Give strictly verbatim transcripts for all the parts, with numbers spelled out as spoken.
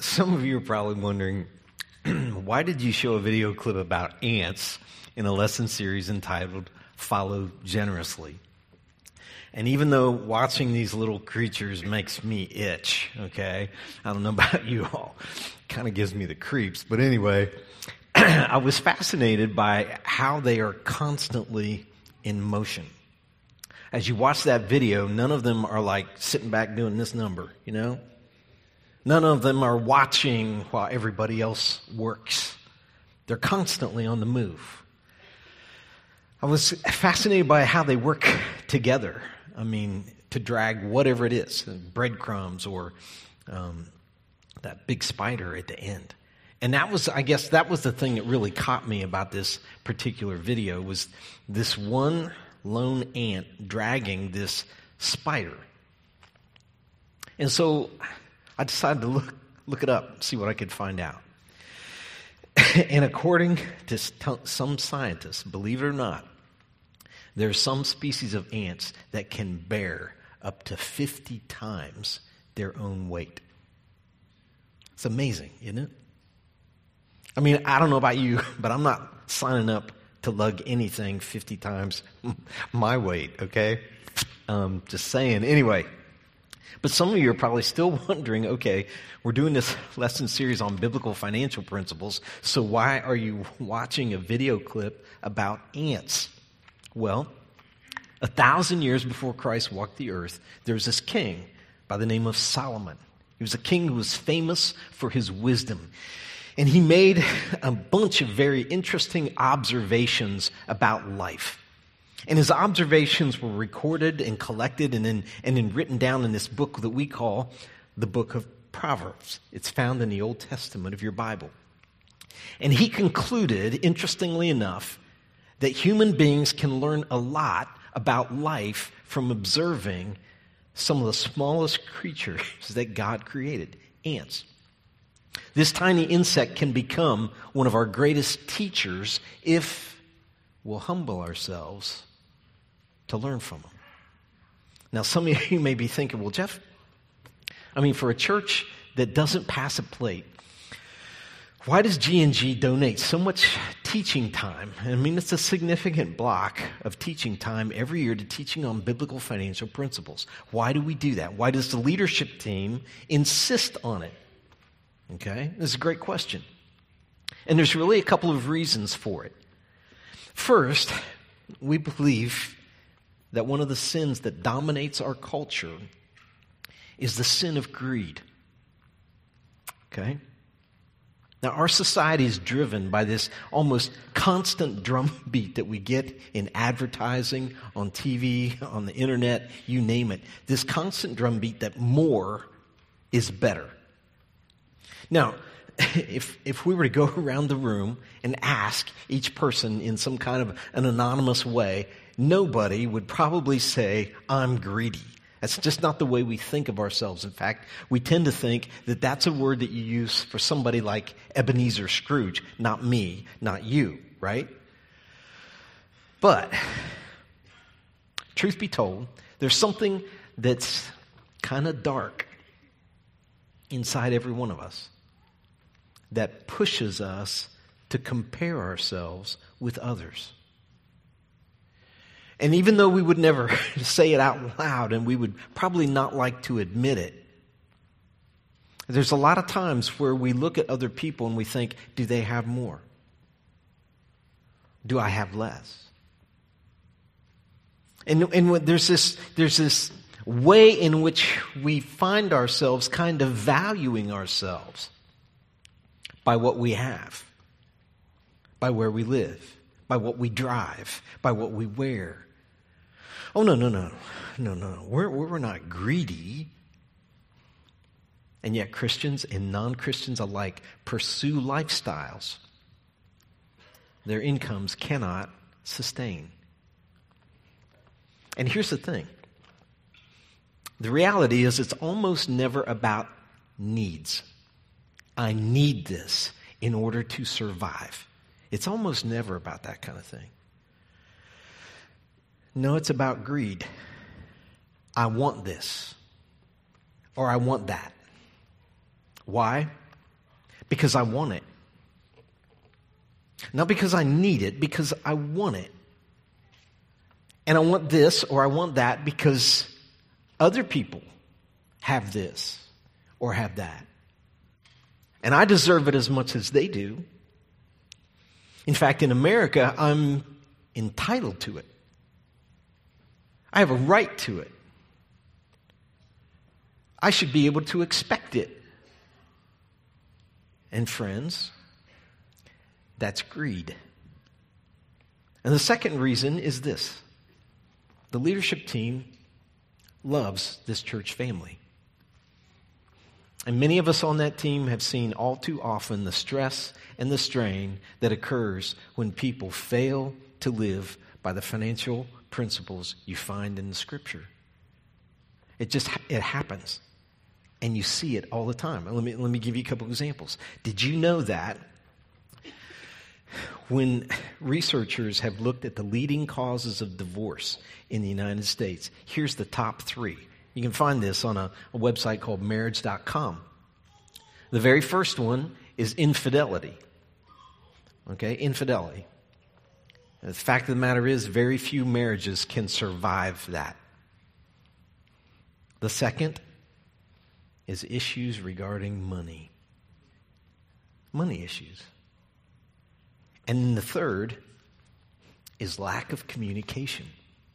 Some of you are probably wondering, why did you show a video clip about ants in a lesson series entitled Follow Generously? And even though watching these little creatures makes me itch, okay, I don't know about you all, kind of gives me the creeps, but anyway, I was fascinated by how they are constantly in motion. As you watch that video, none of them are like sitting back doing this number, you know? None of them are watching while everybody else works. They're constantly on the move. I was fascinated by how they work together. I mean, to drag whatever it is, breadcrumbs or um, that big spider at the end. And that was, I guess, that was the thing that really caught me about this particular video, was this one lone ant dragging this spider. And so I decided to look look it up, see what I could find out. And according to some scientists, believe it or not, there are some species of ants that can bear up to fifty times their own weight. It's amazing, isn't it? I mean, I don't know about you, but I'm not signing up to lug anything fifty times my weight, okay? Um, just saying. Anyway, but some of you are probably still wondering, okay, we're doing this lesson series on biblical financial principles, so why are you watching a video clip about ants? Well, a thousand years before Christ walked the earth, there was this king by the name of Solomon. He was a king who was famous for his wisdom. And he made a bunch of very interesting observations about life. And his observations were recorded and collected and then, and then written down in this book that we call the Book of Proverbs. It's found in the Old Testament of your Bible. And he concluded, interestingly enough, that human beings can learn a lot about life from observing some of the smallest creatures that God created, ants. This tiny insect can become one of our greatest teachers if we'll humble ourselves to learn from them. Now, some of you may be thinking, well, Jeff, I mean, for a church that doesn't pass a plate, why does G and G donate so much teaching time? I mean, it's a significant block of teaching time every year to teaching on biblical financial principles. Why do we do that? Why does the leadership team insist on it? Okay, this is a great question. And there's really a couple of reasons for it. First, we believe that one of the sins that dominates our culture is the sin of greed. Okay? Now, our society is driven by this almost constant drumbeat that we get in advertising, on T V, on the internet, you name it. This constant drumbeat that more is better. Now, if if we were to go around the room and ask each person in some kind of an anonymous way, nobody would probably say, I'm greedy. That's just not the way we think of ourselves. In fact, we tend to think that that's a word that you use for somebody like Ebenezer Scrooge, not me, not you, right? But, truth be told, there's something that's kind of dark inside every one of us that pushes us to compare ourselves with others. And even though we would never say it out loud, and we would probably not like to admit it, there's a lot of times where we look at other people and we think, do they have more? Do I have less? And, and there's this, there's this way in which we find ourselves kind of valuing ourselves by what we have, by where we live, by what we drive, by what we wear. Oh, no, no, no, no, no, no. We're, we're not greedy. And yet Christians and non-Christians alike pursue lifestyles their incomes cannot sustain. And here's the thing. The reality is it's almost never about needs. I need this in order to survive. It's almost never about that kind of thing. No, it's about greed. I want this, or I want that. Why? because I want it. Not because I need it, because I want it. And I want this or I want that because other people have this or have that. And I deserve it as much as they do. In fact, in America, I'm entitled to it. I have a right to it. I should be able to expect it. And friends, that's greed. And the second reason is this. The leadership team loves this church family. And many of us on that team have seen all too often the stress and the strain that occurs when people fail to live by the financial principles you find in the Scripture. It just it happens. And you see it all the time. Let me, let me give you a couple examples. Did you know that when researchers have looked at the leading causes of divorce in the United States, here's the top three. You can find this on a, a website called marriage dot com. The very first one is infidelity. Okay, infidelity. The fact of the matter is, very few marriages can survive that. The second is issues regarding money. Money issues. And the third is lack of communication.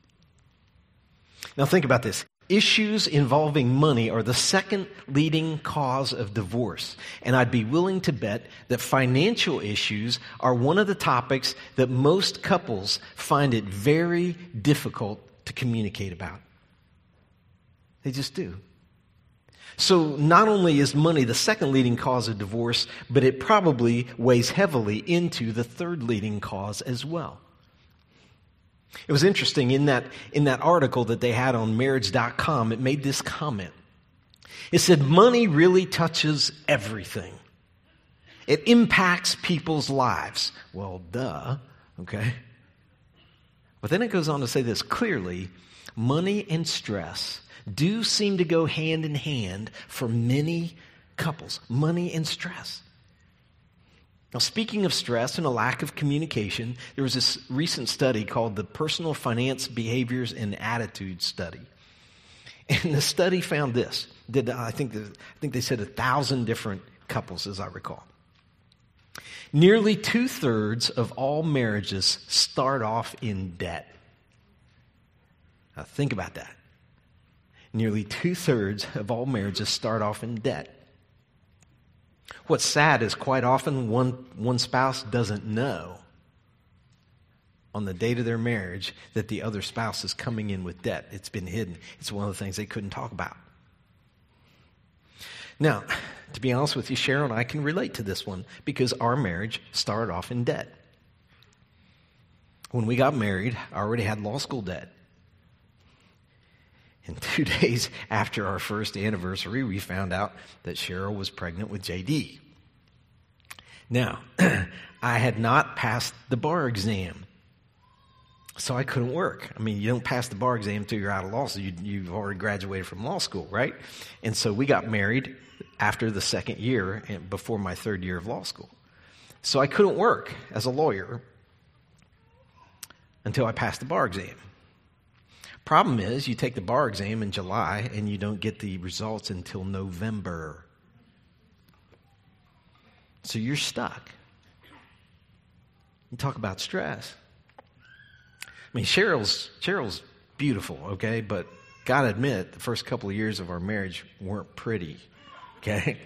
Now think about this. Issues involving money are the second leading cause of divorce. And I'd be willing to bet that financial issues are one of the topics that most couples find it very difficult to communicate about. They just do. So not only is money the second leading cause of divorce, but it probably weighs heavily into the third leading cause as well. It was interesting, in that in that article that they had on marriage dot com, it made this comment. It said, money really touches everything. It impacts people's lives. Well, duh, okay? But then it goes on to say this, clearly, money and stress do seem to go hand in hand for many couples. Money and stress. Now, speaking of stress and a lack of communication, there was this recent study called the Personal Finance Behaviors and Attitudes Study. And the study found this. Did I think the, I think they said a thousand different couples, as I recall. Nearly two-thirds of all marriages start off in debt. Now, think about that. Nearly two-thirds of all marriages start off in debt. What's sad is quite often one, one spouse doesn't know on the date of their marriage that the other spouse is coming in with debt. It's been hidden. It's one of the things they couldn't talk about. Now, to be honest with you, Cheryl and I can relate to this one because our marriage started off in debt. When we got married, I already had law school debt. And two days after our first anniversary, we found out that Cheryl was pregnant with J D. Now, I had not passed the bar exam, so I couldn't work. I mean, you don't pass the bar exam until you're out of law school. You, you've already graduated from law school, right? And so we got married after the second year and before my third year of law school. So I couldn't work as a lawyer until I passed the bar exam. Problem is, you take the bar exam in July and you don't get the results until November. So you're stuck. You talk about stress. I mean, Cheryl's Cheryl's beautiful, okay? But gotta admit, the first couple of years of our marriage weren't pretty, okay?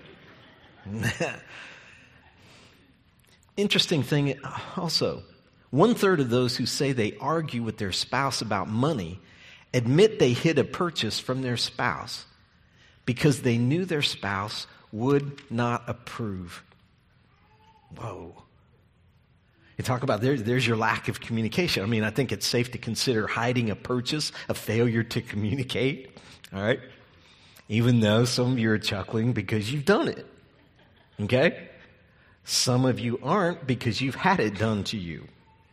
Interesting thing also, one third of those who say they argue with their spouse about money admit they hid a purchase from their spouse because they knew their spouse would not approve. Whoa. You talk about there, there's your lack of communication. I mean, I think it's safe to consider hiding a purchase a failure to communicate, all right? Even though some of you are chuckling because you've done it, okay? Some of you aren't because you've had it done to you.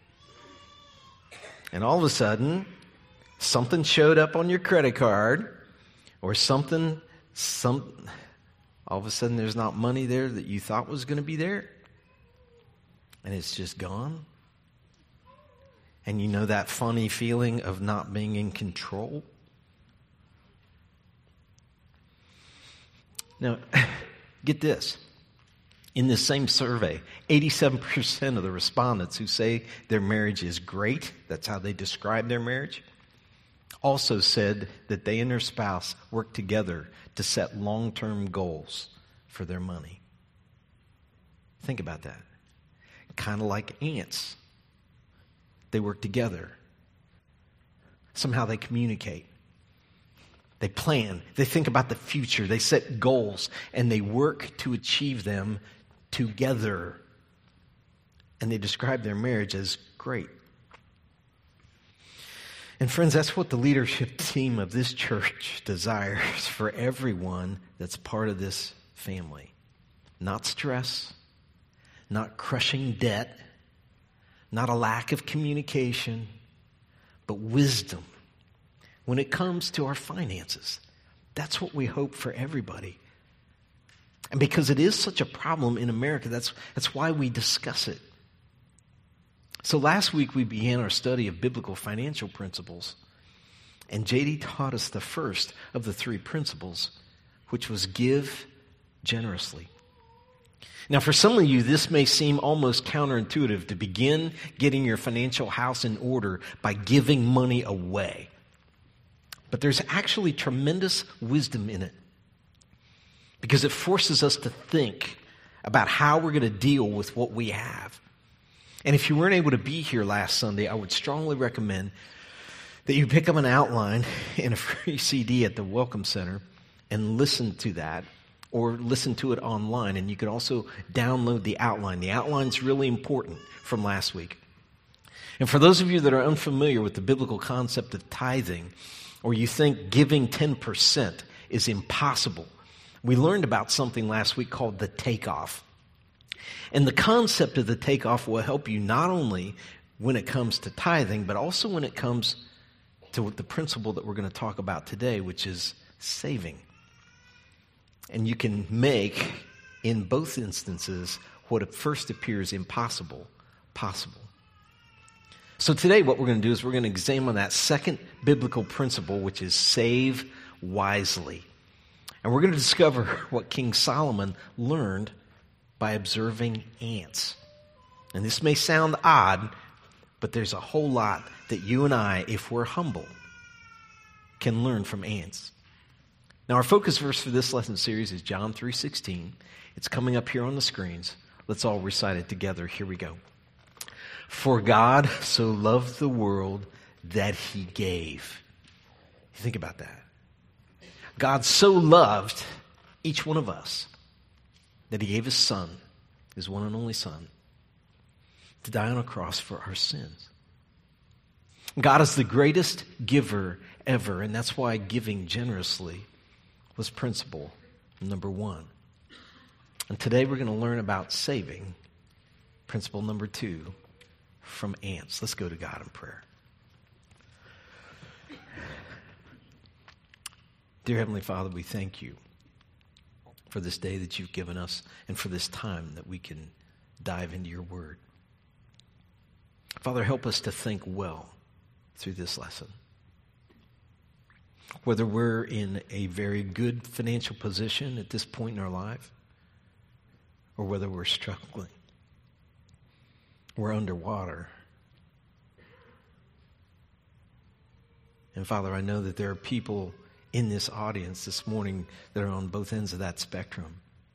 And all of a sudden, something showed up on your credit card, or something, some, All of a sudden there's not money there that you thought was going to be there, and it's just gone. And you know that funny feeling of not being in control? Now, get this. In this same survey, eighty-seven percent of the respondents who say their marriage is great, that's how they describe their marriage, also said that they and their spouse work together to set long-term goals for their money. Think about that. Kind of like ants. They work together. Somehow they communicate. They plan. They think about the future. They set goals, and they work to achieve them together. And they describe their marriage as great. And friends, that's what the leadership team of this church desires for everyone that's part of this family. Not stress, not crushing debt, not a lack of communication, but wisdom when it comes to our finances. That's what we hope for everybody. And because it is such a problem in America, that's, that's why we discuss it. So last week we began our study of biblical financial principles, and J D taught us the first of the three principles, which was give generously. Now, for some of you, this may seem almost counterintuitive to begin getting your financial house in order by giving money away. But there's actually tremendous wisdom in it, because it forces us to think about how we're going to deal with what we have. And if you weren't able to be here last Sunday, I would strongly recommend that you pick up an outline and a free C D at the Welcome Center and listen to that, or listen to it online. And you can also download the outline. The outline's really important from last week. And for those of you that are unfamiliar with the biblical concept of tithing, or you think giving ten percent is impossible, we learned about something last week called the takeoff. And the concept of the takeoff will help you not only when it comes to tithing, but also when it comes to the principle that we're going to talk about today, which is saving. And you can make, in both instances, what at first appears impossible, possible. So today what we're going to do is we're going to examine that second biblical principle, which is save wisely. And we're going to discover what King Solomon learned by observing ants. And this may sound odd, but there's a whole lot that you and I, if we're humble, can learn from ants. Now, our focus verse for this lesson series is John three sixteen. It's coming up here on the screens. Let's all recite it together. Here we go. For God so loved the world that he gave. Think about that. God so loved each one of us that he gave his son, his one and only son, to die on a cross for our sins. God is the greatest giver ever, and that's why giving generously was principle number one. And today we're going to learn about saving, principle number two, from ants. Let's go to God in prayer. Dear Heavenly Father, we thank you for this day that you've given us and for this time that we can dive into your word. Father, help us to think well through this lesson. Whether we're in a very good financial position at this point in our life, or whether we're struggling, we're underwater. And Father, I know that there are people in this audience this morning that are on both ends of that spectrum.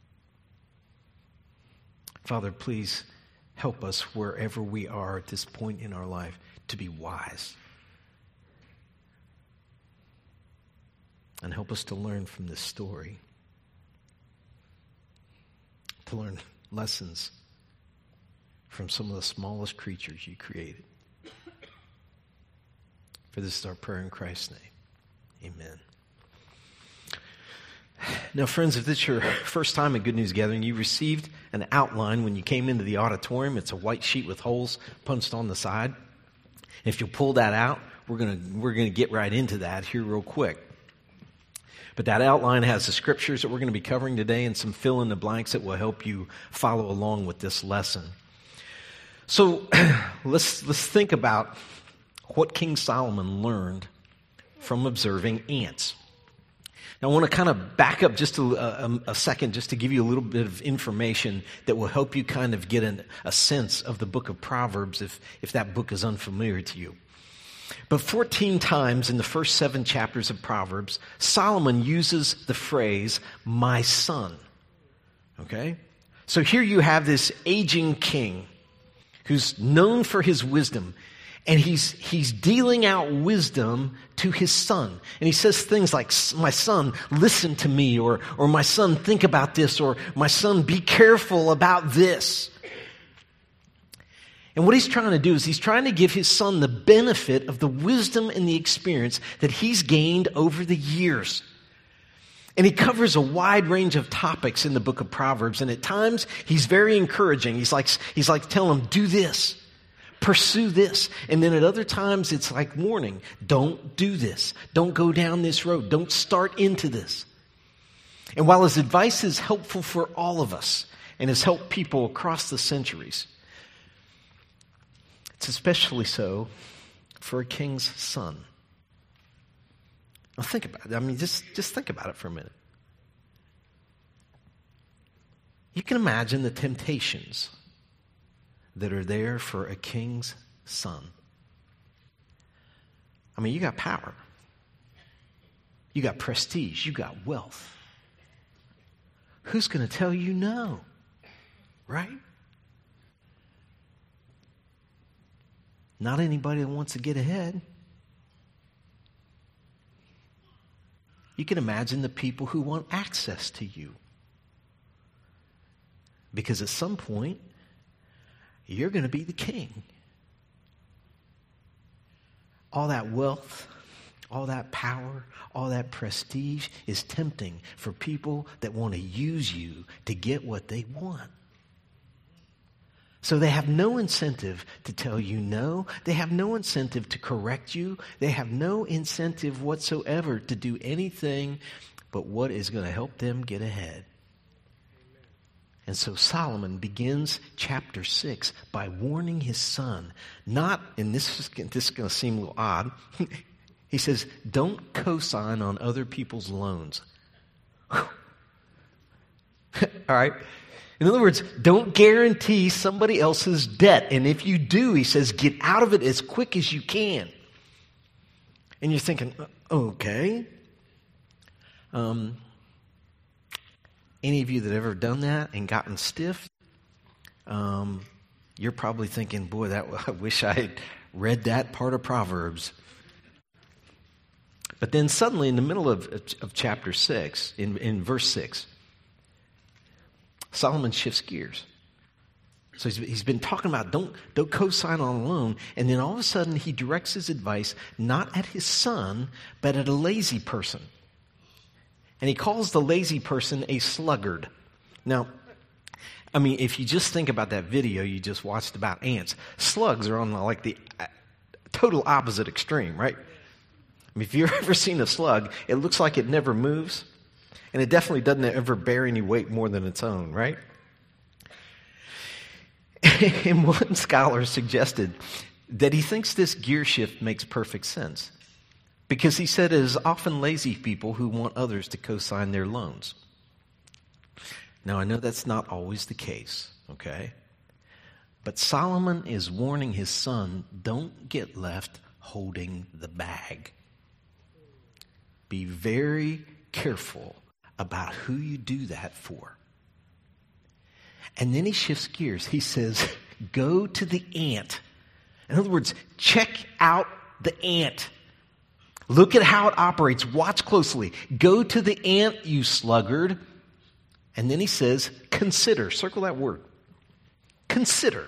Father, please help us wherever we are at this point in our life to be wise. And help us to learn from this story, to learn lessons from some of the smallest creatures you created. For this is our prayer in Christ's name. Amen. Now, friends, if this is your first time at Good News Gathering, you received an outline when you came into the auditorium. It's a white sheet with holes punched on the side. If you'll pull that out, we're gonna we're gonna get right into that here real quick. But that outline has the scriptures that we're going to be covering today and some fill in the blanks that will help you follow along with this lesson. So let's let's think about what King Solomon learned from observing ants. Now, I want to kind of back up just a, a, a second just to give you a little bit of information that will help you kind of get an, a sense of the book of Proverbs if, if that book is unfamiliar to you. But fourteen times in the first seven chapters of Proverbs, Solomon uses the phrase, my son. Okay? So here you have this aging king who's known for his wisdom. And he's he's dealing out wisdom to his son. And he says things like, my son, listen to me, or or my son, think about this, or my son, be careful about this. And what he's trying to do is he's trying to give his son the benefit of the wisdom and the experience that he's gained over the years. And he covers a wide range of topics in the book of Proverbs. And at times, he's very encouraging. He's like, he's like telling him, do this. Pursue this. And then at other times, it's like warning. Don't do this. Don't go down this road. Don't start into this. And while his advice is helpful for all of us and has helped people across the centuries, it's especially so for a king's son. Now think about it. I mean, just, just think about it for a minute. You can imagine the temptations that are there for a king's son. I mean, you got power. You got prestige. You got wealth. Who's going to tell you no? Right? Not anybody that wants to get ahead. You can imagine the people who want access to you. Because at some point, you're going to be the king. All that wealth, all that power, all that prestige is tempting for people that want to use you to get what they want. So they have no incentive to tell you no. They have no incentive to correct you. They have no incentive whatsoever to do anything but what is going to help them get ahead. And so Solomon begins chapter six by warning his son, not, and this is, this is going to seem a little odd, he says, don't co-sign on other people's loans. All right? In other words, don't guarantee somebody else's debt. And if you do, he says, get out of it as quick as you can. And you're thinking, okay. Um, any of you that have ever done that and gotten stiff, um, you're probably thinking, boy, that I wish I had read that part of Proverbs. But then suddenly in the middle of, of chapter six, in, in verse six, Solomon shifts gears. So he's, he's been talking about don't, don't co-sign on a loan, and then all of a sudden he directs his advice not at his son, but at a lazy person. And he calls the lazy person a sluggard. Now, I mean, if you just think about that video you just watched about ants, slugs are on the, like the total opposite extreme, right? I mean, if you've ever seen a slug, it looks like it never moves. And it definitely doesn't ever bear any weight more than its own, right? And one scholar suggested that he thinks this gear shift makes perfect sense. Because he said it is often lazy people who want others to co-sign their loans. Now, I know that's not always the case, okay? But Solomon is warning his son, don't get left holding the bag. Be very careful about who you do that for. And then he shifts gears. He says, go to the ant. In other words, check out the ant. Look at how it operates. Watch closely. Go to the ant, you sluggard. And then he says, consider. Circle that word. Consider.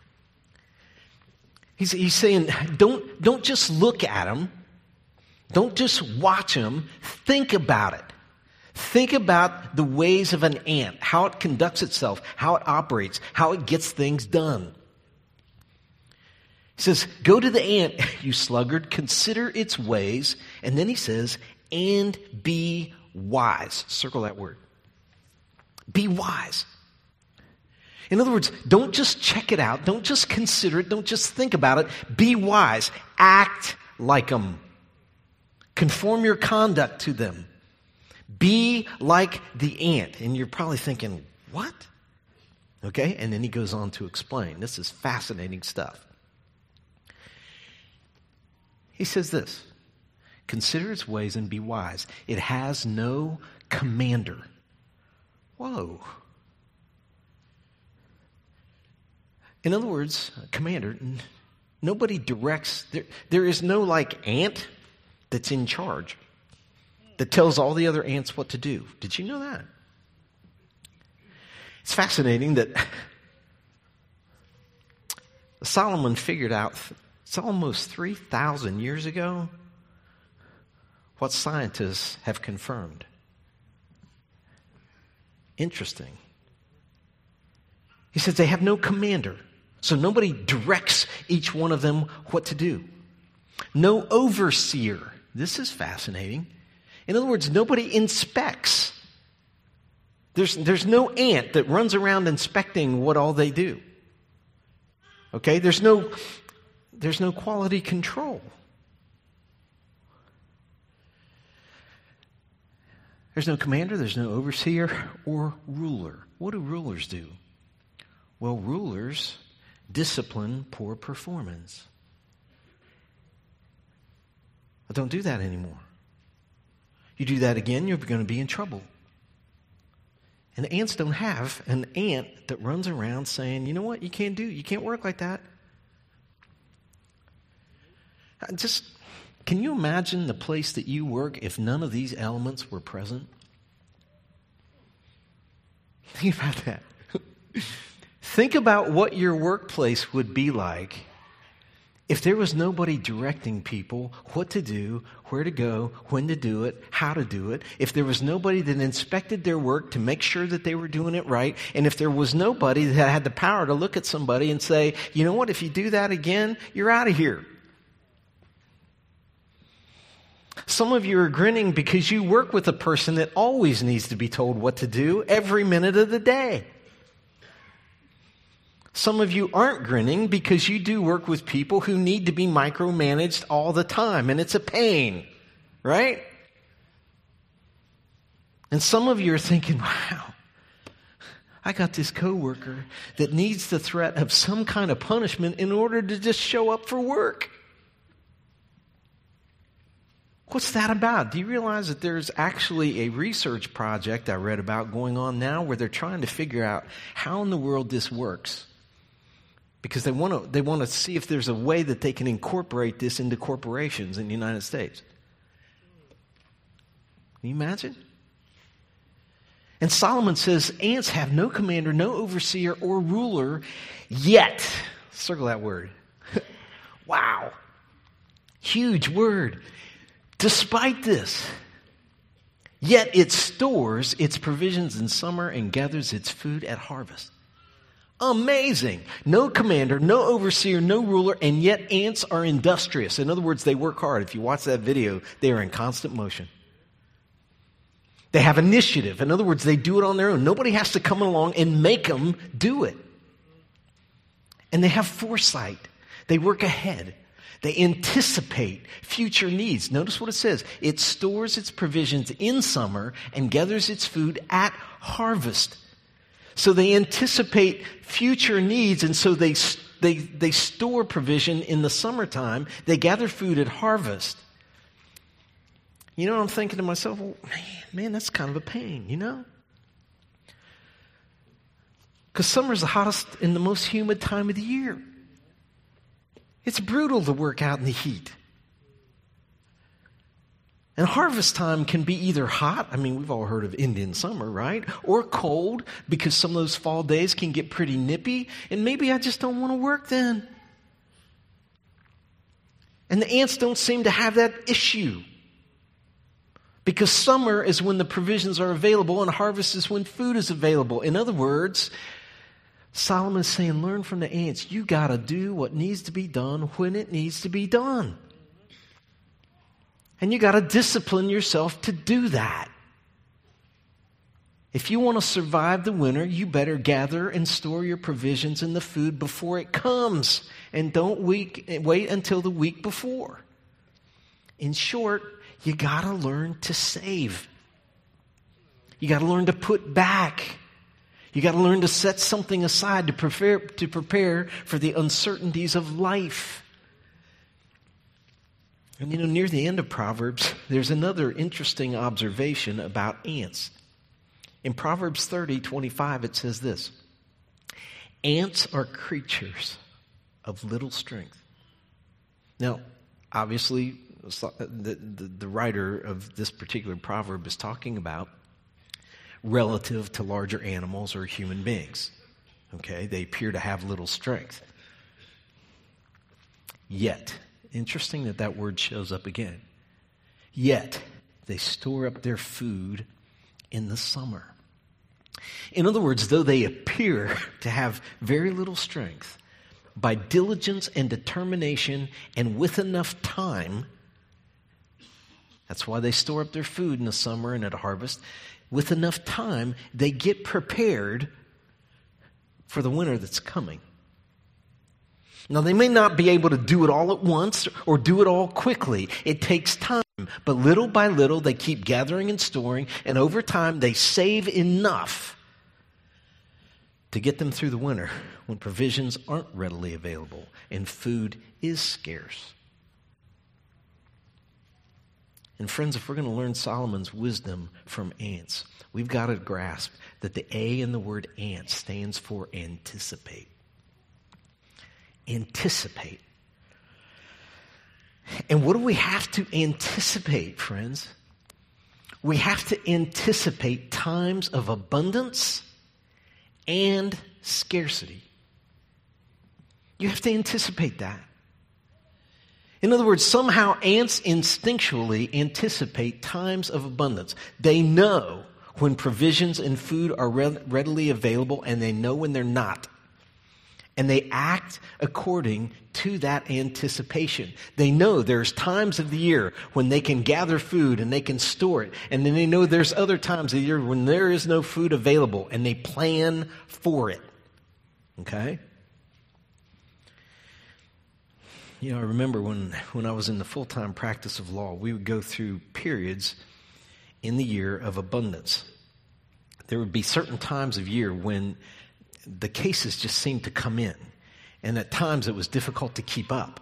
He's, he's saying, don't, don't just look at him. Don't just watch him. Think about it. Think about the ways of an ant, how it conducts itself, how it operates, how it gets things done. He says, go to the ant, you sluggard, consider its ways, and then he says, and be wise. Circle that word. Be wise. In other words, don't just check it out. Don't just consider it. Don't just think about it. Be wise. Act like them. Conform your conduct to them. Be like the ant. And you're probably thinking, what? Okay, and then he goes on to explain. This is fascinating stuff. He says this, consider its ways and be wise. It has no commander. Whoa. In other words, commander, nobody directs. There, there is no like ant that's in charge that tells all the other ants what to do. Did you know that? It's fascinating that Solomon figured out, it's almost three thousand years ago, what scientists have confirmed. Interesting. He says they have no commander, so nobody directs each one of them what to do. No overseer. This is fascinating. In other words, nobody inspects. There's, there's no ant that runs around inspecting what all they do. Okay? There's no, there's no quality control. There's no commander, there's no overseer or ruler. What do rulers do? Well, rulers discipline poor performance. But don't do that anymore. You do that again, you're going to be in trouble. And ants don't have an ant that runs around saying, you know what, you can't do, you can't work like that. Just, can you imagine the place that you work if none of these elements were present? Think about that. Think about what your workplace would be like if there was nobody directing people what to do, where to go, when to do it, how to do it, if there was nobody that inspected their work to make sure that they were doing it right, and if there was nobody that had the power to look at somebody and say, you know what, if you do that again, you're out of here. Some of you are grinning because you work with a person that always needs to be told what to do every minute of the day. Some of you aren't grinning because you do work with people who need to be micromanaged all the time, and it's a pain, right? And some of you are thinking, wow, I got this coworker that needs the threat of some kind of punishment in order to just show up for work. What's that about? Do you realize that there's actually a research project I read about going on now where they're trying to figure out how in the world this works? Because they want to they want to see if there's a way that they can incorporate this into corporations in the United States. Can you imagine? And Solomon says, ants have no commander, no overseer or ruler, yet. Circle that word. Wow. Huge word. Despite this, yet it stores its provisions in summer and gathers its food at harvest. Amazing. No commander, no overseer, no ruler, and yet ants are industrious. In other words, they work hard. If you watch that video, they are in constant motion. They have initiative. In other words, they do it on their own. Nobody has to come along and make them do it. And they have foresight. They work ahead. They anticipate future needs. Notice what it says. It stores its provisions in summer and gathers its food at harvest. So they anticipate future needs, and so they, they, they store provision in the summertime. They gather food at harvest. You know what I'm thinking to myself? Well, man, man, that's kind of a pain, you know? Because summer's the hottest and the most humid time of the year. It's brutal to work out in the heat. And harvest time can be either hot, I mean, we've all heard of Indian summer, right? Or cold, because some of those fall days can get pretty nippy, and maybe I just don't want to work then. And the ants don't seem to have that issue. Because summer is when the provisions are available, and harvest is when food is available. In other words, Solomon's saying, learn from the ants. You got to do what needs to be done when it needs to be done. And you got to discipline yourself to do that. If you want to survive the winter, you better gather and store your provisions and the food before it comes. And don't week, wait until the week before. In short, you got to learn to save. You got to learn to put back. You got to learn to set something aside to prepare, to prepare for the uncertainties of life. And you know, near the end of Proverbs, there's another interesting observation about ants. In Proverbs thirty twenty-five, it says this: ants are creatures of little strength. Now, obviously, the, the, the writer of this particular proverb is talking about relative to larger animals or human beings. Okay, they appear to have little strength. Yet, interesting that that word shows up again. Yet, they store up their food in the summer. In other words, though they appear to have very little strength, by diligence and determination and with enough time, that's why they store up their food in the summer and at harvest, with enough time, they get prepared for the winter that's coming. Now, they may not be able to do it all at once or do it all quickly. It takes time. But little by little, they keep gathering and storing, and over time, they save enough to get them through the winter when provisions aren't readily available and food is scarce. And friends, if we're going to learn Solomon's wisdom from ants, we've got to grasp that the A in the word ant stands for anticipate. Anticipate. And what do we have to anticipate, friends? We have to anticipate times of abundance and scarcity. You have to anticipate that. In other words, somehow ants instinctually anticipate times of abundance. They know when provisions and food are re- readily available, and they know when they're not. And they act according to that anticipation. They know there's times of the year when they can gather food and they can store it. And then they know there's other times of the year when there is no food available, and they plan for it. Okay? You know, I remember when, when I was in the full-time practice of law, we would go through periods in the year of abundance. There would be certain times of year when the cases just seemed to come in, and at times it was difficult to keep up.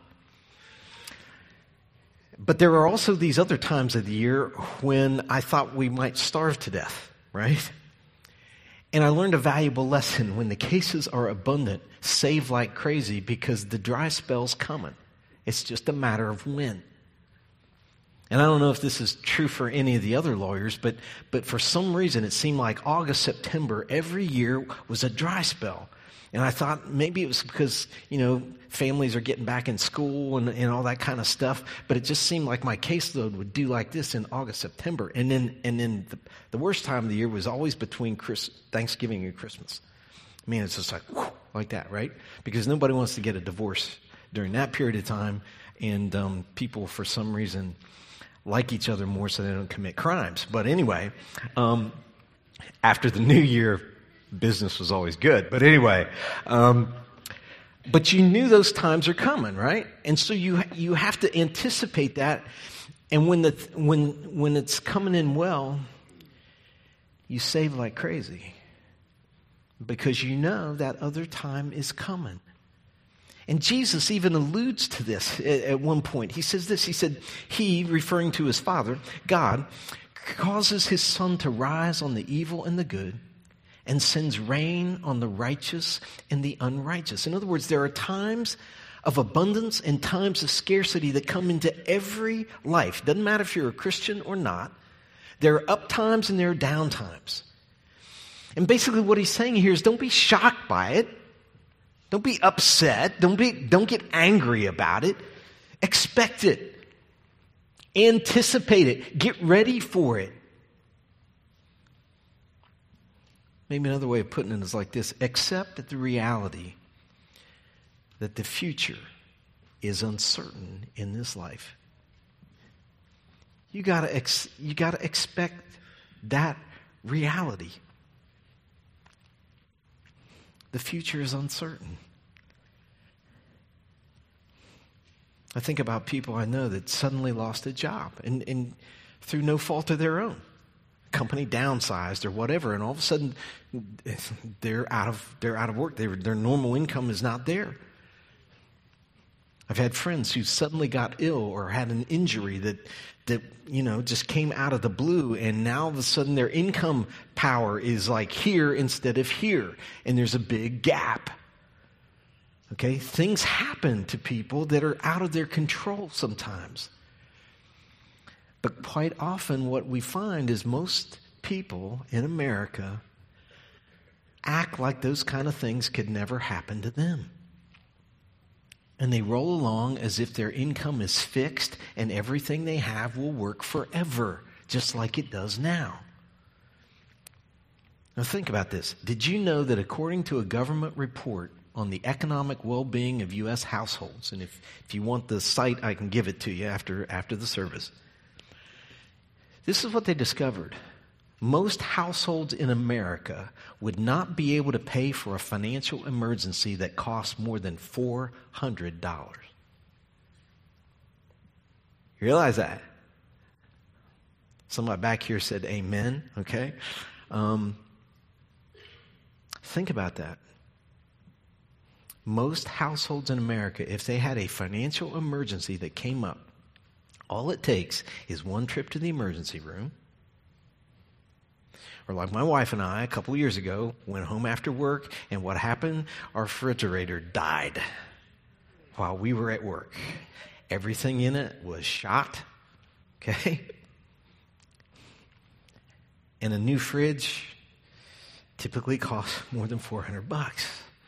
But there were also these other times of the year when I thought we might starve to death, right? And I learned a valuable lesson. When the cases are abundant, save like crazy, because the dry spell's coming. It's just a matter of when. And I don't know if this is true for any of the other lawyers, but but for some reason it seemed like August, September, every year was a dry spell. And I thought maybe it was because, you know, families are getting back in school and, and all that kind of stuff. But it just seemed like my caseload would do like this in August, September. And then and then the, the worst time of the year was always between Chris, Thanksgiving and Christmas. I mean, it's just like, whew, like that, right? Because nobody wants to get a divorce during that period of time. And um, people, for some reason, like each other more so they don't commit crimes. But anyway, um, after the new year, business was always good. But anyway, um, but you knew those times are coming, right? And so you you have to anticipate that. And when the when when it's coming in well, you save like crazy because you know that other time is coming. And Jesus even alludes to this at one point. He says this, he said, he, referring to his Father, God, causes his sun to rise on the evil and the good and sends rain on the righteous and the unrighteous. In other words, there are times of abundance and times of scarcity that come into every life. Doesn't matter if you're a Christian or not. There are up times and there are down times. And basically what he's saying here is don't be shocked by it. Don't be upset. Don't be, don't get angry about it. Expect it. Anticipate it. Get ready for it. Maybe another way of putting it is like this. Accept that the reality that the future is uncertain in this life. You gotta ex- you gotta expect that reality. the future is uncertain. I think about people I know that suddenly lost a job and, and through no fault of their own. Company downsized or whatever, and all of a sudden they're out of they're out of work. They, their normal income is not there. I've had friends who suddenly got ill or had an injury that that you know just came out of the blue, and now all of a sudden their income power is like here instead of here, and there's a big gap. Okay, things happen to people that are out of their control sometimes. But quite often what we find is most people in America act like those kind of things could never happen to them. And they roll along as if their income is fixed and everything they have will work forever, just like it does now. Now think about this. Did you know that according to a government report on the economic well-being of U S households, and if, if you want the site, I can give it to you after, after the service. This is what they discovered. Most households in America would not be able to pay for a financial emergency that costs more than four hundred dollars. You realize that? Somebody back here said amen, okay? Um, think about that. Most households in America, if they had a financial emergency that came up, all it takes is one trip to the emergency room. Or like my wife and I, a couple of years ago, went home after work, and what happened? Our refrigerator died while we were at work. Everything in it was shot, okay? And a new fridge typically costs more than four hundred bucks.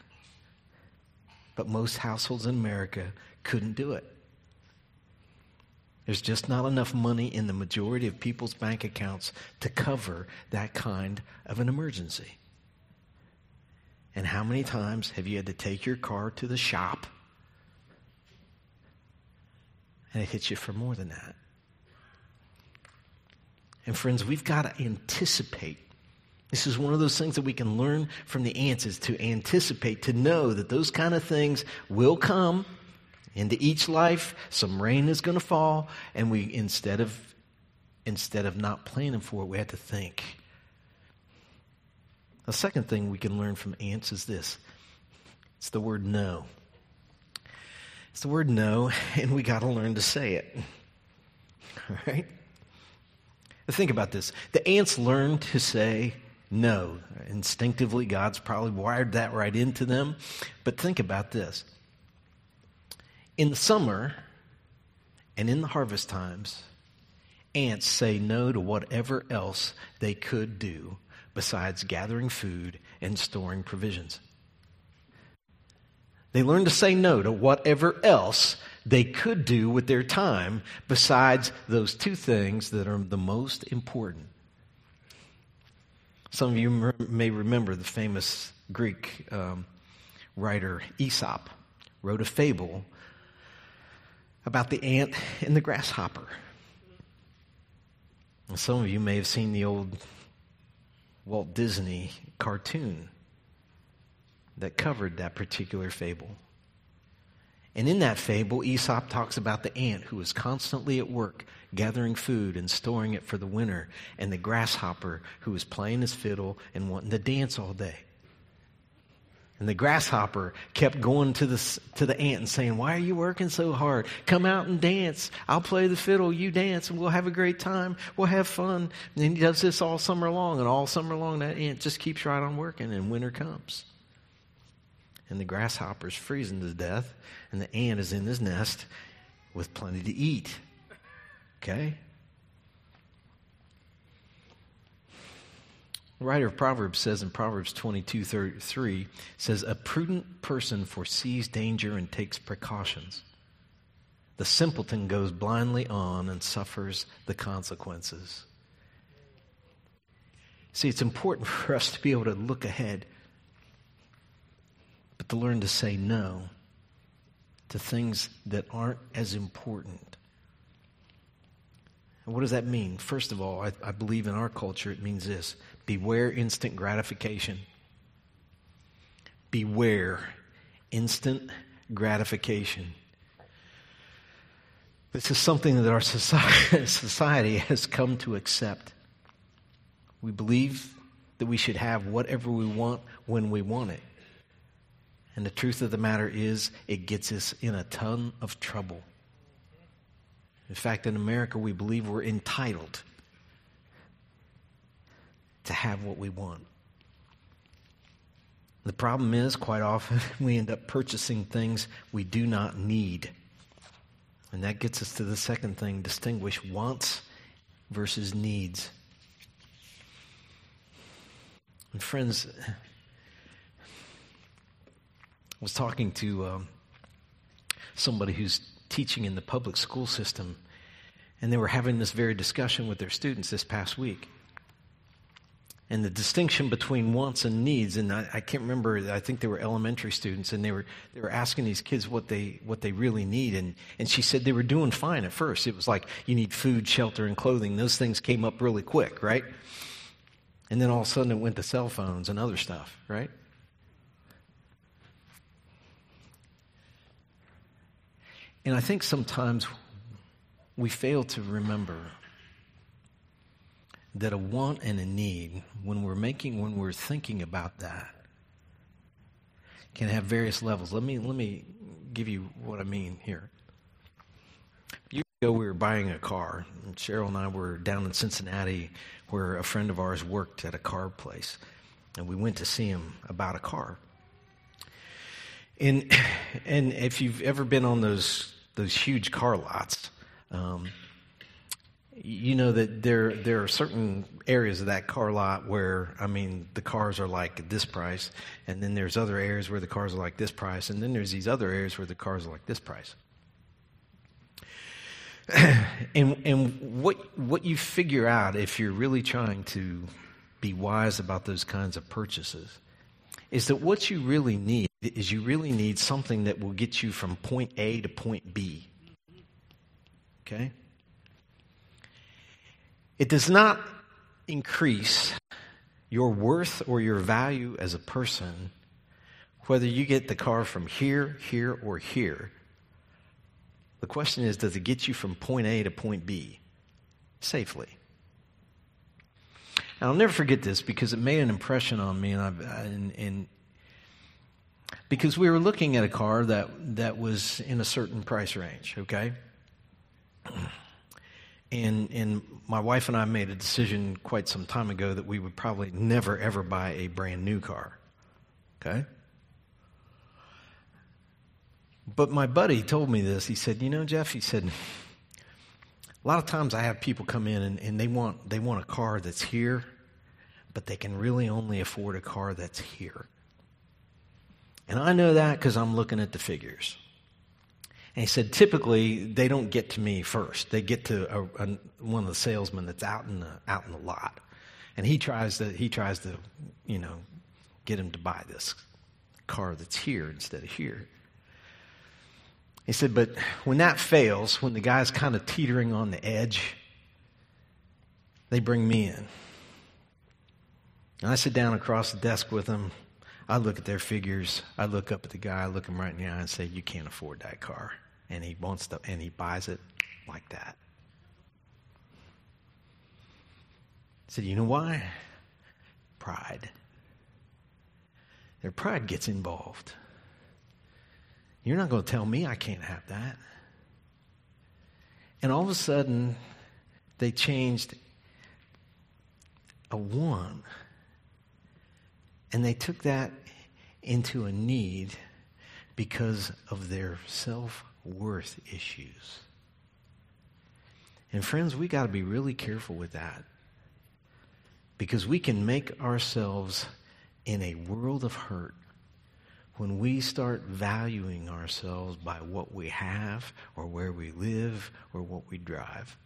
But most households in America couldn't do it. There's just not enough money in the majority of people's bank accounts to cover that kind of an emergency. And how many times have you had to take your car to the shop and it hits you for more than that? And friends, we've got to anticipate. This is one of those things that we can learn from the ants, is to anticipate, to know that those kind of things will come into each life. Some rain is going to fall, and we instead of instead of not planning for it, we have to think. The second thing we can learn from ants is this. It's the word no. It's the word no, and we got to learn to say it. All right? Think about this. The ants learn to say no. Instinctively, God's probably wired that right into them. But think about this. In the summer and in the harvest times, ants say no to whatever else they could do besides gathering food and storing provisions. They learn to say no to whatever else they could do with their time besides those two things that are the most important. Some of you may remember the famous Greek um, writer Aesop wrote a fable about the ant and the grasshopper. And some of you may have seen the old Walt Disney cartoon that covered that particular fable. And in that fable, Aesop talks about the ant who is constantly at work gathering food and storing it for the winter, and the grasshopper who is playing his fiddle and wanting to dance all day. And the grasshopper kept going to the, to the ant and saying, "Why are you working so hard? Come out and dance. I'll play the fiddle, you dance, and we'll have a great time. We'll have fun." And then he does this all summer long, and all summer long that ant just keeps right on working, and winter comes. And the grasshopper's freezing to death, and the ant is in his nest with plenty to eat. Okay? The writer of Proverbs says in Proverbs twenty-two thirty-three, says, "A prudent person foresees danger and takes precautions. The simpleton goes blindly on and suffers the consequences." See, it's important for us to be able to look ahead, but to learn to say no to things that aren't as important. And what does that mean? First of all, I, I believe in our culture it means this: beware instant gratification. beware instant gratification. This is something that our society, society has come to accept. We believe that we should have whatever we want when we want it. And the truth of the matter is, it gets us in a ton of trouble. In fact, in America, we believe we're entitled to have what we want. The problem is, quite often, we end up purchasing things we do not need. And that gets us to the second thing: distinguish wants versus needs. And friends, I was talking to um, somebody who's teaching in the public school system, and they were having this very discussion with their students this past week. And the distinction between wants and needs, and I, I can't remember, I think they were elementary students, and they were they were asking these kids what they what they really need, and, and she said they were doing fine at first. It was like, you need food, shelter, and clothing. Those things came up really quick, right? And then all of a sudden it went to cell phones and other stuff, right? And I think sometimes we fail to remember that a want and a need, when we're making, when we're thinking about that, can have various levels. Let me let me give you what I mean here. Years ago, we were buying a car. And Cheryl and I were down in Cincinnati, where a friend of ours worked at a car place, and we went to see him about a car. And and if you've ever been on those those huge car lots, um, you know that there there are certain areas of that car lot where, I mean, the cars are like this price, and then there's other areas where the cars are like this price, and then there's these other areas where the cars are like this price. and and what what you figure out, if you're really trying to be wise about those kinds of purchases, is that what you really need is you really need something that will get you from point A to point B. Okay? It does not increase your worth or your value as a person whether you get the car from here, here, or here. The question is, does it get you from point A to point B safely? And I'll never forget this because it made an impression on me, and, I've, and, and because we were looking at a car that, that was in a certain price range, okay? And and my wife and I made a decision quite some time ago that we would probably never, ever buy a brand new car. Okay? But my buddy told me this. He said, you know, Jeff, he said, a lot of times I have people come in and, and they want they want a car that's here, but they can really only afford a car that's here. And I know that because I'm looking at the figures. And he said, typically, they don't get to me first. They get to a, a, one of the salesmen that's out in the out in the lot, and he tries to he tries to, you know, get him to buy this car that's here instead of here. He said, but when that fails, when the guy's kind of teetering on the edge, they bring me in. And I sit down across the desk with them. I look at their figures. I look up at the guy. I look him right in the eye and say, you can't afford that car. And he wants to, and he buys it like that. I said, you know why? Pride. Their pride gets involved. You're not going to tell me I can't have that. And all of a sudden, they changed a want, and they took that into a need because of their self-worth issues. And friends, we got to be really careful with that, because we can make ourselves in a world of hurt when we start valuing ourselves by what we have or where we live or what we drive.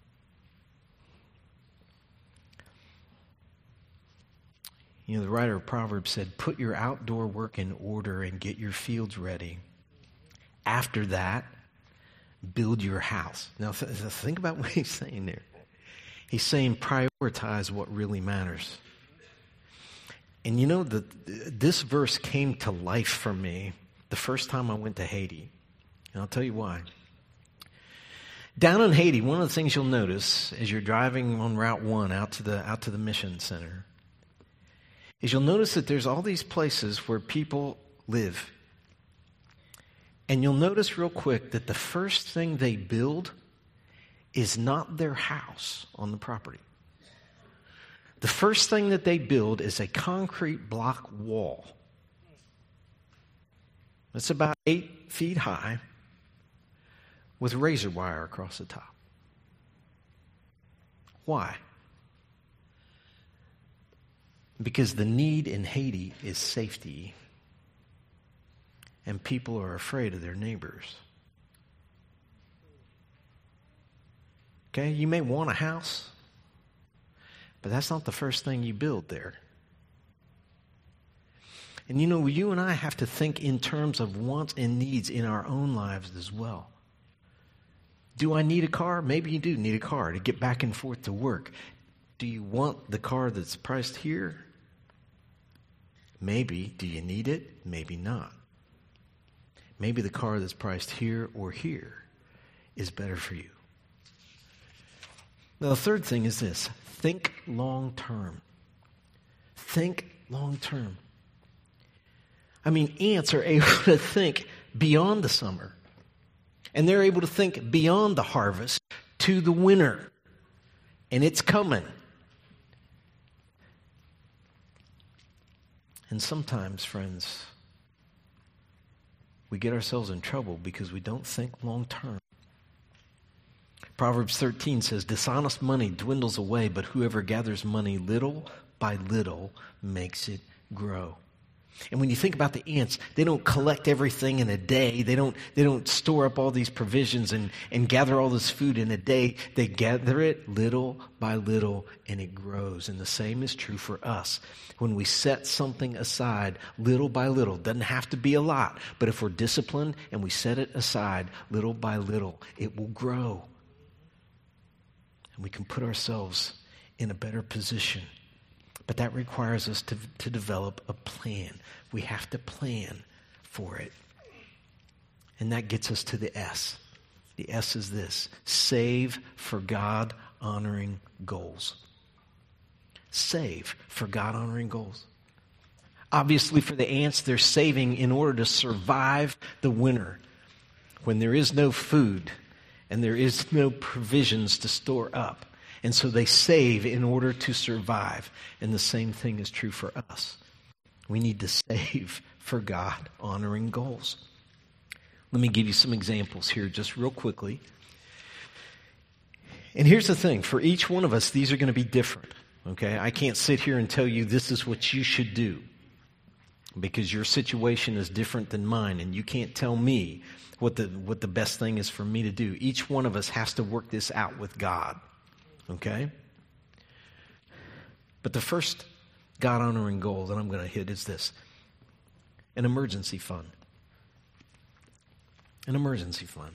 You know, the writer of Proverbs said, put your outdoor work in order and get your fields ready. After that, build your house. Now, th- think about what he's saying there. He's saying prioritize what really matters. And you know, the, this verse came to life for me the first time I went to Haiti. And I'll tell you why. Down in Haiti, one of the things you'll notice as you're driving on Route one out to the out to the mission center is you'll notice that there's all these places where people live. And you'll notice real quick that the first thing they build is not their house on the property. The first thing that they build is a concrete block wall. It's about eight feet high with razor wire across the top. Why? Because the need in Haiti is safety, and people are afraid of their neighbors. Okay, you may want a house, but that's not the first thing you build there. And you know, you and I have to think in terms of wants and needs in our own lives as well. Do I need a car? Maybe you do need a car to get back and forth to work. Do you want the car that's priced here? Maybe. Do you need it? Maybe not. Maybe the car that's priced here or here is better for you. Now, the third thing is this. Think long term. Think long term. I mean, ants are able to think beyond the summer. And they're able to think beyond the harvest to the winter. And it's coming. And sometimes, friends, we get ourselves in trouble because we don't think long term. Proverbs thirteen says, dishonest money dwindles away, but whoever gathers money little by little makes it grow. And when you think about the ants, they don't collect everything in a day. They don't, they don't store up all these provisions and, and gather all this food in a day. They gather it little by little, and it grows. And the same is true for us. When we set something aside little by little, doesn't have to be a lot, but if we're disciplined and we set it aside little by little, it will grow. And we can put ourselves in a better position. But that requires us to, to develop a plan. We have to plan for it. And that gets us to the S. The S is this: save for God-honoring goals. Save for God-honoring goals. Obviously, for the ants, they're saving in order to survive the winter when there is no food and there is no provisions to store up. And so they save in order to survive. And the same thing is true for us. We need to save for God-honoring goals. Let me give you some examples here just real quickly. And here's the thing. For each one of us, these are going to be different. Okay? I can't sit here and tell you this is what you should do, because your situation is different than mine, and you can't tell me what the what the best thing is for me to do. Each one of us has to work this out with God. Okay? But the first God-honoring goal that I'm going to hit is this: an emergency fund. An emergency fund.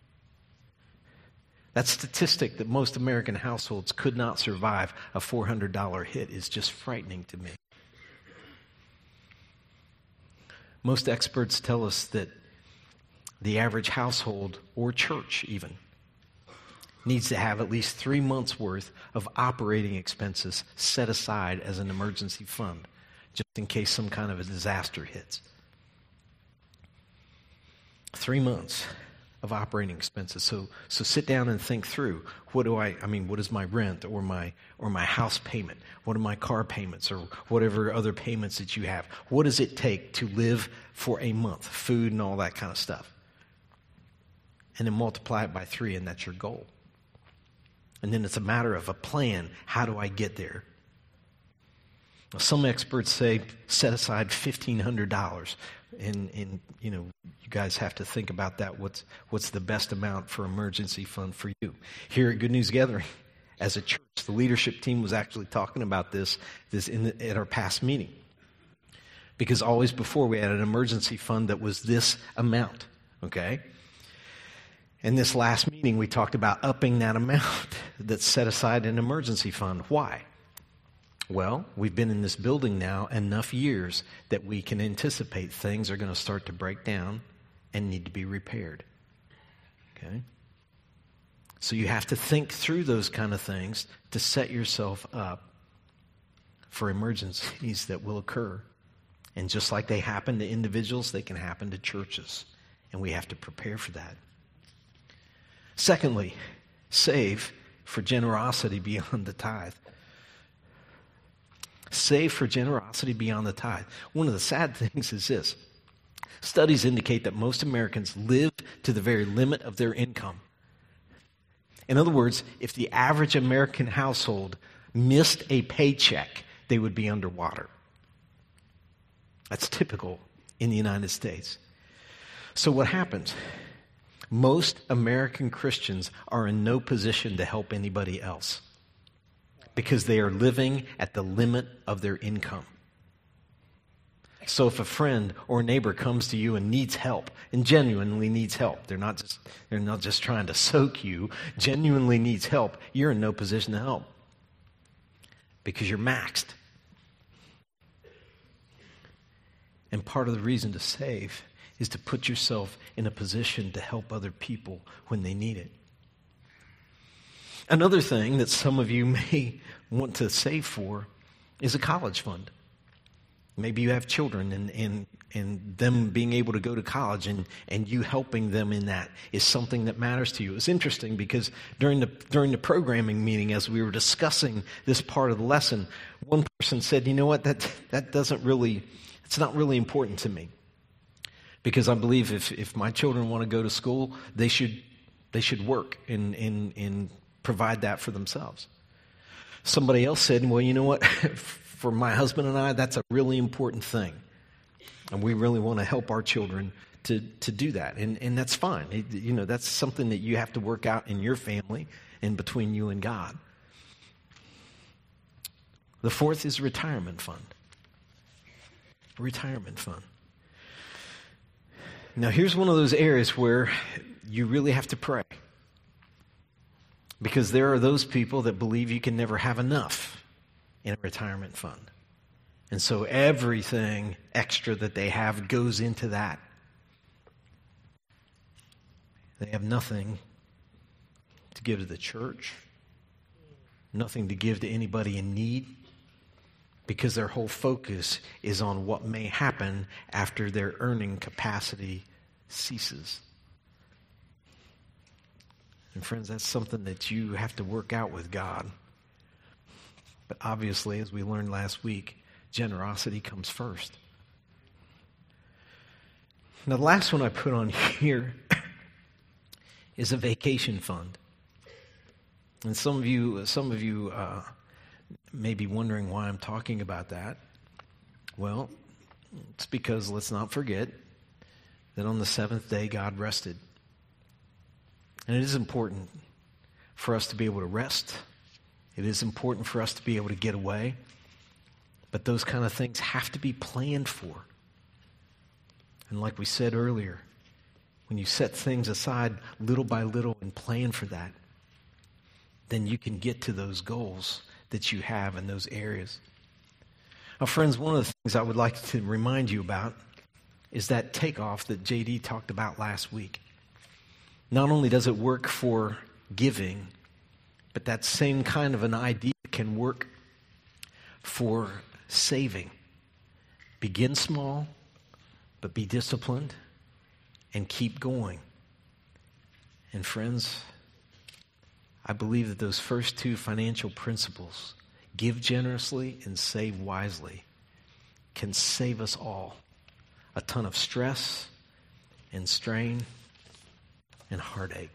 That statistic that most American households could not survive a four hundred dollars hit is just frightening to me. Most experts tell us that the average household, or church even, needs to have at least three months' worth of operating expenses set aside as an emergency fund, just in case some kind of a disaster hits. Three months of operating expenses. So, so sit down and think through, what do I, I mean, what is my rent or my, or my house payment? What are my car payments or whatever other payments that you have? What does it take to live for a month? Food and all that kind of stuff. And then multiply it by three, and that's your goal. And then it's a matter of a plan. How do I get there? Now, some experts say set aside fifteen hundred dollars. And, and, you know, you guys have to think about that. What's, what's the best amount for emergency fund for you? Here at Good News Gathering, as a church, the leadership team was actually talking about this, this in the, at our past meeting. Because always before we had an emergency fund that was this amount, okay? In this last meeting, we talked about upping that amount that's set aside in an emergency fund. Why? Well, we've been in this building now enough years that we can anticipate things are going to start to break down and need to be repaired. Okay? So you have to think through those kind of things to set yourself up for emergencies that will occur. And just like they happen to individuals, they can happen to churches. And we have to prepare for that. Secondly, save for generosity beyond the tithe. Save for generosity beyond the tithe. One of the sad things is this. Studies indicate that most Americans live to the very limit of their income. In other words, if the average American household missed a paycheck, they would be underwater. That's typical in the United States. So what happens? Most American Christians are in no position to help anybody else because they are living at the limit of their income. So if a friend or a neighbor comes to you and needs help, and genuinely needs help, they're not just, they're not just trying to soak you, genuinely needs help, you're in no position to help because you're maxed. And part of the reason to save is to put yourself in a position to help other people when they need it. Another thing that some of you may want to save for is a college fund. Maybe you have children and, and, and them being able to go to college and, and you helping them in that is something that matters to you. It's interesting because during the, during the programming meeting as we were discussing this part of the lesson, one person said, you know what, that, that doesn't really, it's not really important to me. Because I believe if, if my children want to go to school, they should they should work and, and, and provide that for themselves. Somebody else said, well, you know what, for my husband and I, that's a really important thing. And we really want to help our children to, to do that. And, and that's fine. It, you know, that's something that you have to work out in your family and between you and God. The fourth is retirement fund. Retirement fund. Now, here's one of those areas where you really have to pray. Because there are those people that believe you can never have enough in a retirement fund. And so everything extra that they have goes into that. They have nothing to give to the church, nothing to give to anybody in need, because their whole focus is on what may happen after their earning capacity ceases. And friends, that's something that you have to work out with God. But obviously, as we learned last week, generosity comes first. Now, the last one I put on here is a vacation fund. And some of you, some of you uh, may be wondering why I'm talking about that. Well, it's because let's not forget that on the seventh day, God rested. And it is important for us to be able to rest. It is important for us to be able to get away. But those kind of things have to be planned for. And like we said earlier, when you set things aside little by little and plan for that, then you can get to those goals that you have in those areas. Now, friends, one of the things I would like to remind you about is that takeoff that J D talked about last week. Not only does it work for giving, but that same kind of an idea can work for saving. Begin small, but be disciplined and keep going. And friends, I believe that those first two financial principles, give generously and save wisely, can save us all a ton of stress and strain and heartache.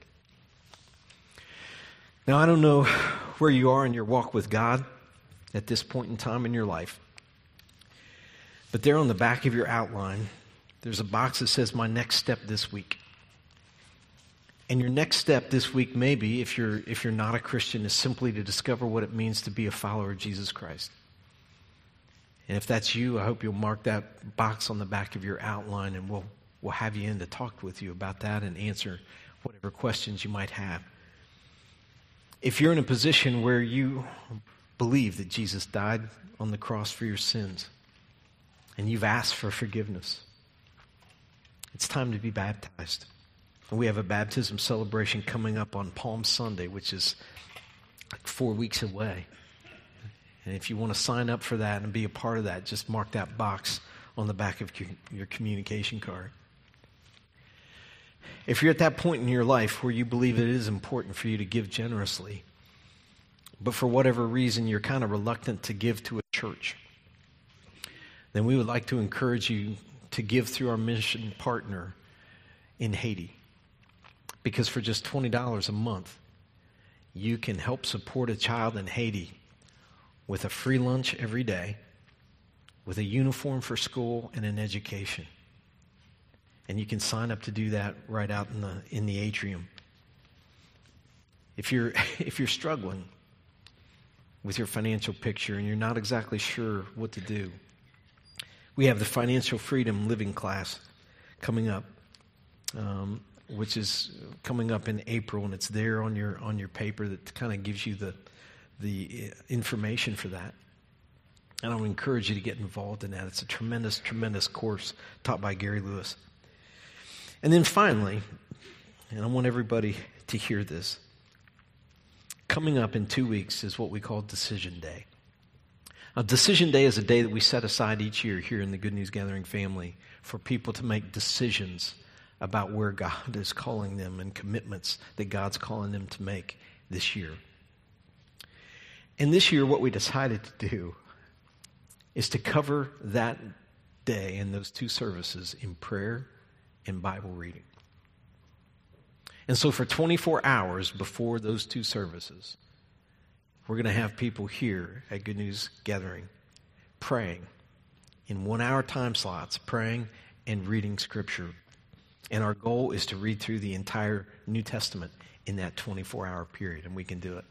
Now, I don't know where you are in your walk with God at this point in time in your life, but there on the back of your outline, there's a box that says, my next step this week. And your next step this week, maybe, if you're if you're not a Christian, is simply to discover what it means to be a follower of Jesus Christ. And if that's you, I hope you'll mark that box on the back of your outline, and we'll we'll have you in to talk with you about that and answer whatever questions you might have. If you're in a position where you believe that Jesus died on the cross for your sins, and you've asked for forgiveness, it's time to be baptized. And we have a baptism celebration coming up on Palm Sunday, which is like four weeks away. And if you want to sign up for that and be a part of that, just mark that box on the back of your communication card. If you're at that point in your life where you believe it is important for you to give generously, but for whatever reason you're kind of reluctant to give to a church, then we would like to encourage you to give through our mission partner in Haiti. Because for just twenty dollars a month, you can help support a child in Haiti with a free lunch every day, with a uniform for school and an education. And you can sign up to do that right out in the in the atrium. If you're if you're struggling with your financial picture and you're not exactly sure what to do, we have the Financial Freedom Living class coming up, um, which is coming up in April, and it's there on your on your paper that kind of gives you the the information for that. And I would encourage you to get involved in that. It's a tremendous, tremendous course taught by Gary Lewis. And then finally, and I want everybody to hear this, coming up in two weeks is what we call Decision Day. Now, Decision Day is a day that we set aside each year here in the Good News Gathering family for people to make decisions about where God is calling them and commitments that God's calling them to make this year. And this year, what we decided to do is to cover that day and those two services in prayer and Bible reading. And so for twenty-four hours before those two services, we're going to have people here at Good News Gathering praying in one-hour time slots, praying and reading Scripture. And our goal is to read through the entire New Testament in that twenty-four hour period, and we can do it.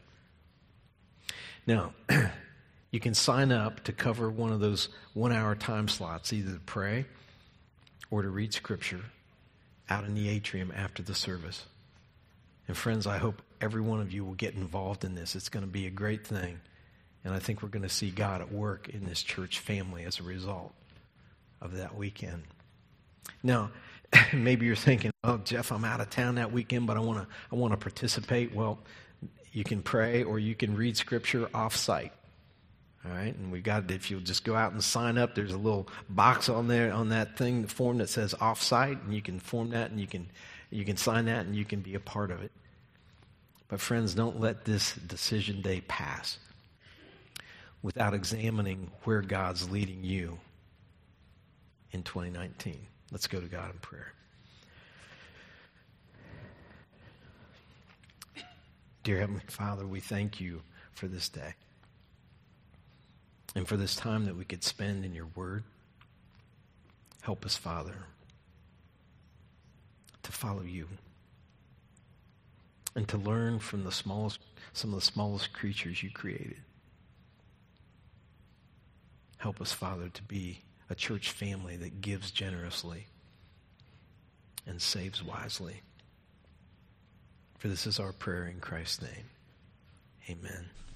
Now, you can sign up to cover one of those one-hour time slots, either to pray or to read Scripture out in the atrium after the service. And friends, I hope every one of you will get involved in this. It's going to be a great thing. And I think we're going to see God at work in this church family as a result of that weekend. Now, maybe you're thinking, oh, Jeff, I'm out of town that weekend, but I want to I want to participate. Well, you can pray or you can read Scripture off-site. All right, and we got, if you'll just go out and sign up, there's a little box on there, on that thing, the form that says off-site, and you can form that, and you can you can sign that, and you can be a part of it. But friends, don't let this decision day pass without examining where God's leading you in twenty nineteen. Let's go to God in prayer. Dear Heavenly Father, we thank you for this day and for this time that we could spend in your word. Help us, Father, to follow you and to learn from the smallest, some of the smallest creatures you created. Help us, Father, to be a church family that gives generously and saves wisely. For this is our prayer in Christ's name. Amen.